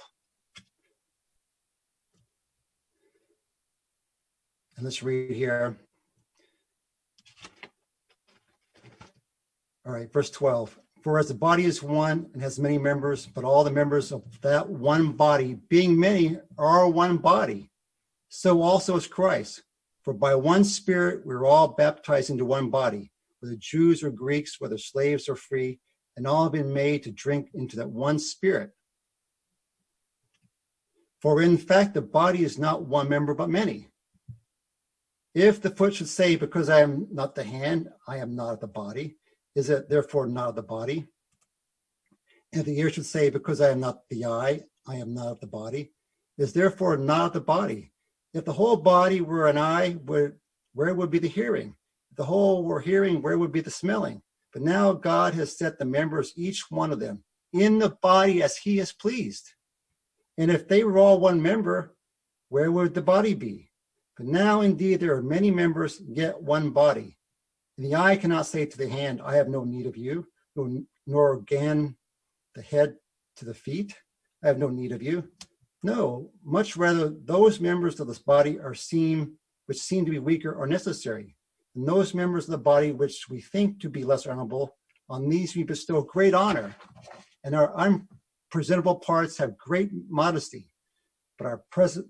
And let's read here. All right, verse 12. "For as the body is one and has many members, but all the members of that one body, being many, are one body, so also is Christ. For by one Spirit we are all baptized into one body, whether Jews or Greeks, whether slaves or free, and all have been made to drink into that one Spirit. For in fact the body is not one member, but many. If the foot should say, because I am not the hand, I am not of the body, is it therefore not of the body? And if the ear should say, because I am not the eye, I am not of the body, is therefore not of the body? If the whole body were an eye, where would be the hearing? If the whole were hearing, where would be the smelling? But now God has set the members, each one of them, in the body as he is pleased. And if they were all one member, where would the body be? But now indeed there are many members, yet one body. And the eye cannot say to the hand, I have no need of you, nor again the head to the feet, I have no need of you. No, much rather those members of this body which seem to be weaker are necessary. And those members of the body which we think to be less honorable, on these we bestow great honor. And our unpresentable parts have great modesty, but our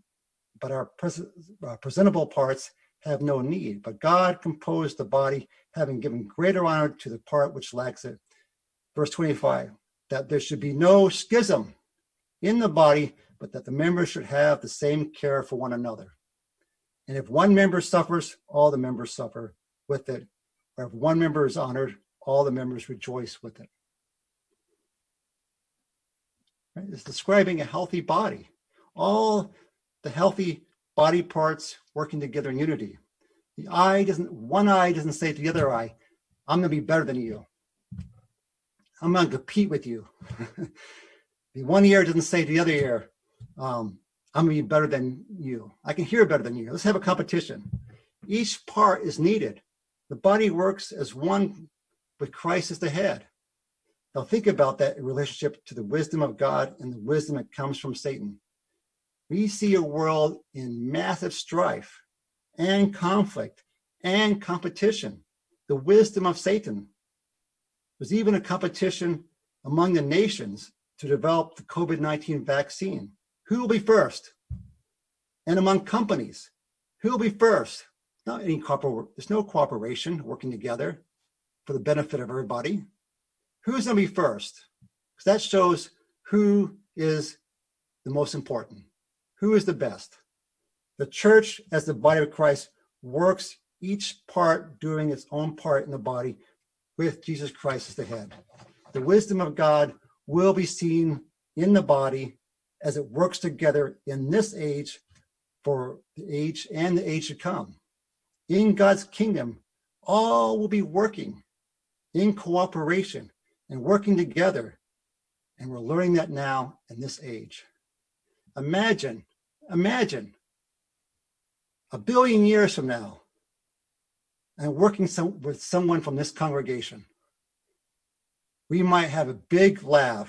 presentable parts have no need. But God composed the body, having given greater honor to the part which lacks it. Verse 25, that there should be no schism in the body, but that the members should have the same care for one another. And if one member suffers, all the members suffer with it. Or if one member is honored, all the members rejoice with it. Right? It's describing a healthy body. All the healthy body parts working together in unity. One eye doesn't say to the other eye, I'm going to be better than you. I'm going to compete with you. The one ear doesn't say to the other ear, I'm going to be better than you. I can hear better than you. Let's have a competition. Each part is needed. The body works as one with Christ as the head. Now think about that in relationship to the wisdom of God and the wisdom that comes from Satan. We see a world in massive strife and conflict and competition. The wisdom of Satan. There's even a competition among the nations to develop the COVID-19 vaccine. Who will be first? And among companies, who will be first? There's no cooperation working together for the benefit of everybody. Who's going to be first? Because that shows who is the most important. Who is the best? The church, as the body of Christ, works each part doing its own part in the body with Jesus Christ as the head. The wisdom of God will be seen in the body as it works together in this age for the age and the age to come. In God's kingdom, all will be working in cooperation and working together. And we're learning that now in this age. Imagine a billion years from now and working with someone from this congregation. We might have a big laugh,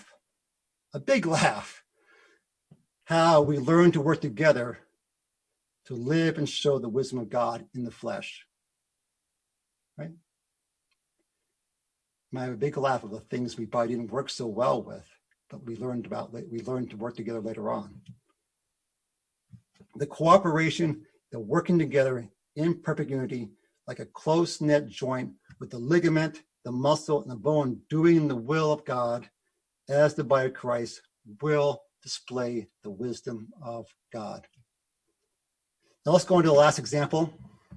how we learn to work together to live and show the wisdom of God in the flesh. Right? We might have a big laugh of the things we probably didn't work so well with, but we learned to work together later on. The cooperation, the working together in perfect unity, like a close-knit joint with the ligament, the muscle, and the bone doing the will of God as the body of Christ will display the wisdom of God. Now let's go into the last example.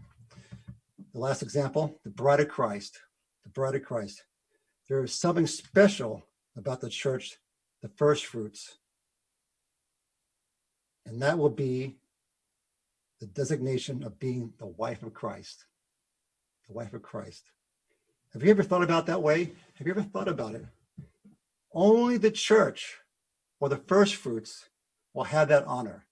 The bride of Christ. The bride of Christ. There is something special about the church, the first fruits. And that will be the designation of being the wife of Christ. The wife of Christ. Have you ever thought about that way? Have you ever thought about it? Only the church or the first fruits will have that honor.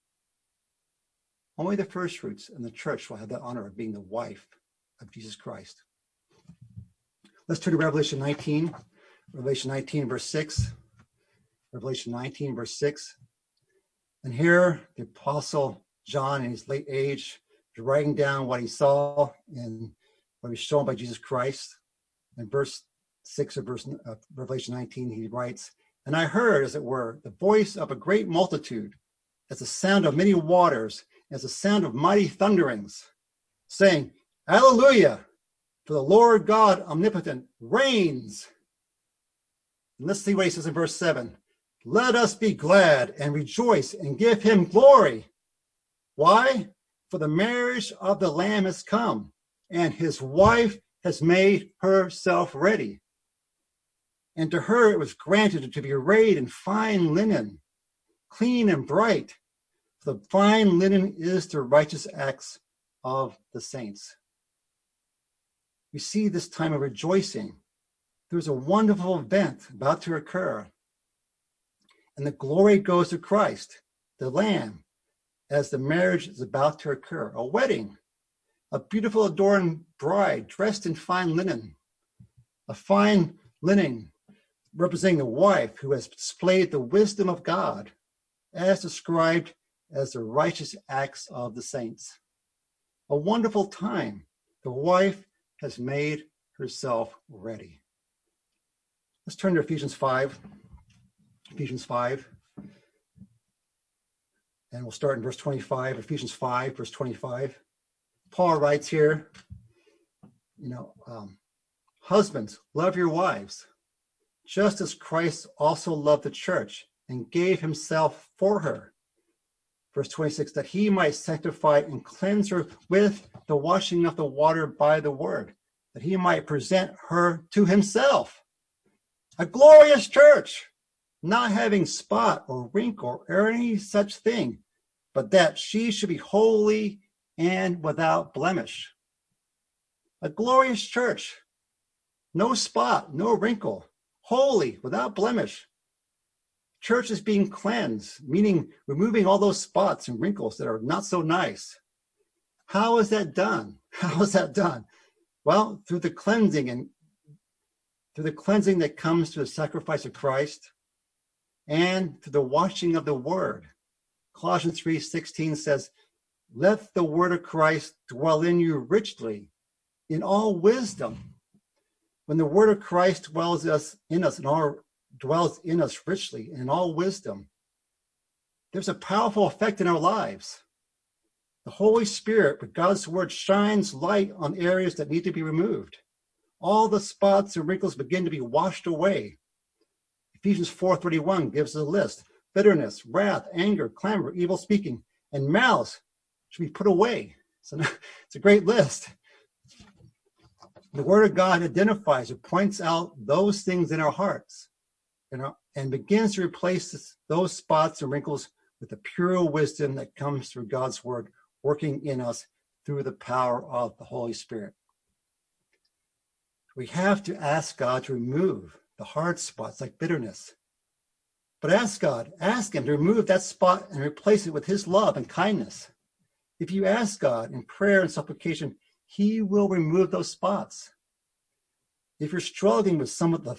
Only the first fruits and the church will have that honor of being the wife of Jesus Christ. Let's turn to Revelation 19. Revelation 19, verse 6. Revelation 19, verse 6. And here the apostle John, in his late age, is writing down what he saw and what was shown by Jesus Christ. In verse 6 of Revelation 19, he writes, "And I heard, as it were, the voice of a great multitude, as the sound of many waters, as the sound of mighty thunderings, saying, Alleluia, for the Lord God omnipotent reigns." And let's see what he says in verse 7. "Let us be glad and rejoice and give him glory." Why? "For the marriage of the Lamb has come, and his wife has made herself ready. And to her it was granted to be arrayed in fine linen, clean and bright. For the fine linen is the righteous acts of the saints." We see this time of rejoicing. There's a wonderful event about to occur. And the glory goes to Christ, the Lamb, as the marriage is about to occur. A wedding, a beautiful adorned bride dressed in fine linen. A fine linen representing the wife who has displayed the wisdom of God as described as the righteous acts of the saints. A wonderful time. The wife has made herself ready. Let's turn to Ephesians 5. Ephesians 5. And we'll start in verse 25. Ephesians 5, verse 25. Paul writes here, husbands, love your wives, just as Christ also loved the church and gave himself for her. Verse 26, that he might sanctify and cleanse her with the washing of the water by the word, that he might present her to himself, a glorious church, not having spot or wrinkle or any such thing, but that she should be holy and without blemish. A glorious church, no spot, no wrinkle, holy, without blemish. Church is being cleansed, meaning removing all those spots and wrinkles that are not so nice. How is that done? How is that done? Well, through the cleansing that comes through the sacrifice of Christ and through the washing of the word. Colossians 3:16 says, let the word of Christ dwell in you richly in all wisdom. When the word of Christ dwells in us richly in all wisdom, there's a powerful effect in our lives. The Holy Spirit, with God's word, shines light on areas that need to be removed. All the spots and wrinkles begin to be washed away. Ephesians 4:31 gives a list. Bitterness, wrath, anger, clamor, evil speaking, and malice should be put away. So it's a great list. The Word of God identifies or points out those things in our hearts and begins to replace those spots and wrinkles with the pure wisdom that comes through God's Word working in us through the power of the Holy Spirit. We have to ask God to remove the hard spots like bitterness. But ask Him to remove that spot and replace it with His love and kindness. If you ask God in prayer and supplication, He will remove those spots. If you're struggling with some of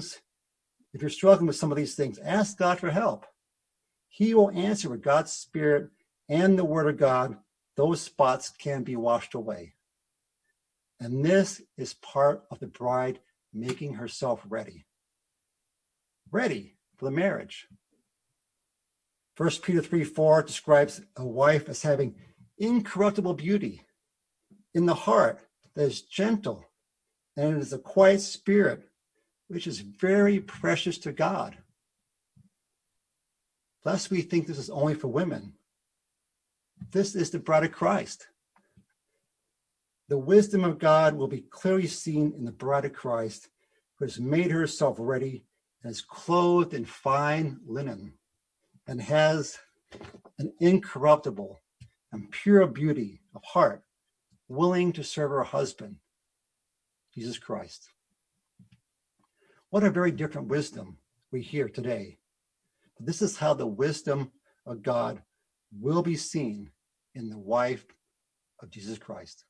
these things, ask God for help. He will answer with God's Spirit and the Word of God. Those spots can be washed away. And this is part of the bride making herself ready for the marriage. 1 Peter 3:4 describes a wife as having incorruptible beauty in the heart that is gentle, and it is a quiet spirit, which is very precious to God. Lest we think this is only for women. This is the bride of Christ. The wisdom of God will be clearly seen in the bride of Christ, who has made herself ready and is clothed in fine linen and has an incorruptible and pure beauty of heart, willing to serve her husband, Jesus Christ. What a very different wisdom we hear today. This is how the wisdom of God will be seen in the wife of Jesus Christ.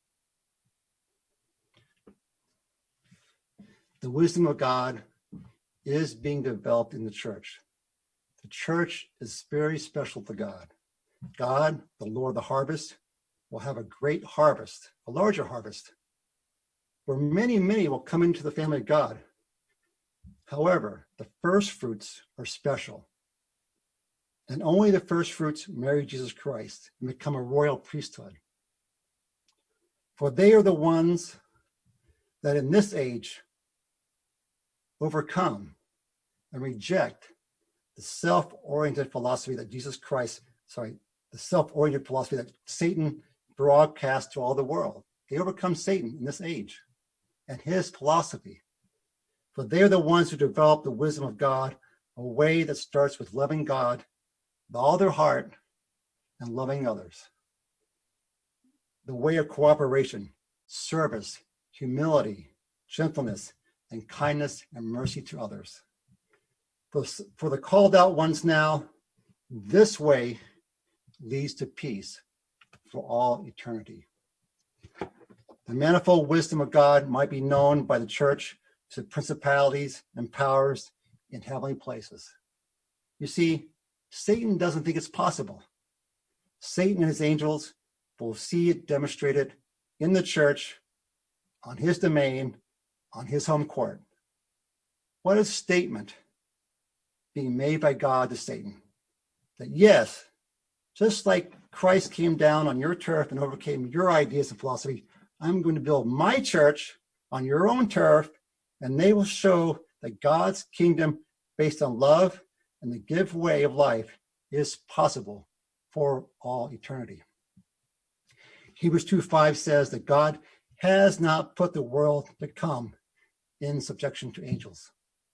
The wisdom of God is being developed in the church. The church is very special to God. God, the Lord of the harvest, will have a great harvest, a larger harvest, where many, many will come into the family of God. However, the first fruits are special. And only the first fruits marry Jesus Christ and become a royal priesthood. For they are the ones that in this age overcome and reject the self-oriented philosophy that Satan broadcasts to all the world. They overcome Satan in this age and his philosophy. For they are the ones who develop the wisdom of God, a way that starts with loving God with all their heart and loving others. The way of cooperation, service, humility, gentleness, and kindness and mercy to others. For the called out ones now, this way leads to peace for all eternity. The manifold wisdom of God might be known by the church to principalities and powers in heavenly places. You see, Satan doesn't think it's possible. Satan and his angels will see it demonstrated in the church, on his domain, on his home court. What a statement being made by God to Satan. That yes, just like Christ came down on your turf and overcame your ideas and philosophy, I'm going to build my church on your own turf, and they will show that God's kingdom based on love and the give way of life is possible for all eternity. Hebrews 2:5 says that God has not put the world to come in subjection to angels.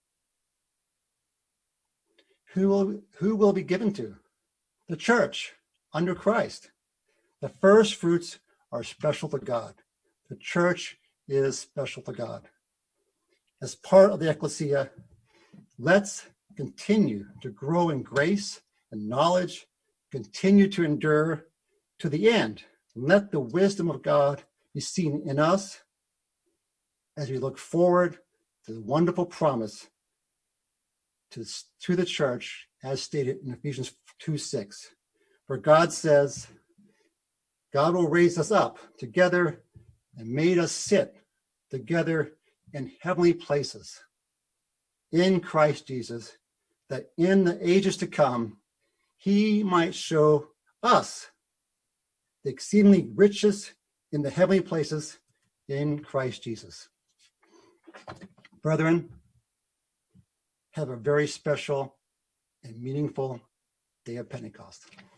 Who will be given to? The church under Christ. The first fruits are special to God. The church is special to God. As part of the ecclesia, let's continue to grow in grace and knowledge, continue to endure to the end. Let the wisdom of God be seen in us as we look forward to the wonderful promise to the church as stated in Ephesians 2:6, where God says, God will raise us up together and made us sit together in heavenly places in Christ Jesus, that in the ages to come, he might show us the exceedingly riches in the heavenly places in Christ Jesus. Brethren, have a very special and meaningful day of Pentecost.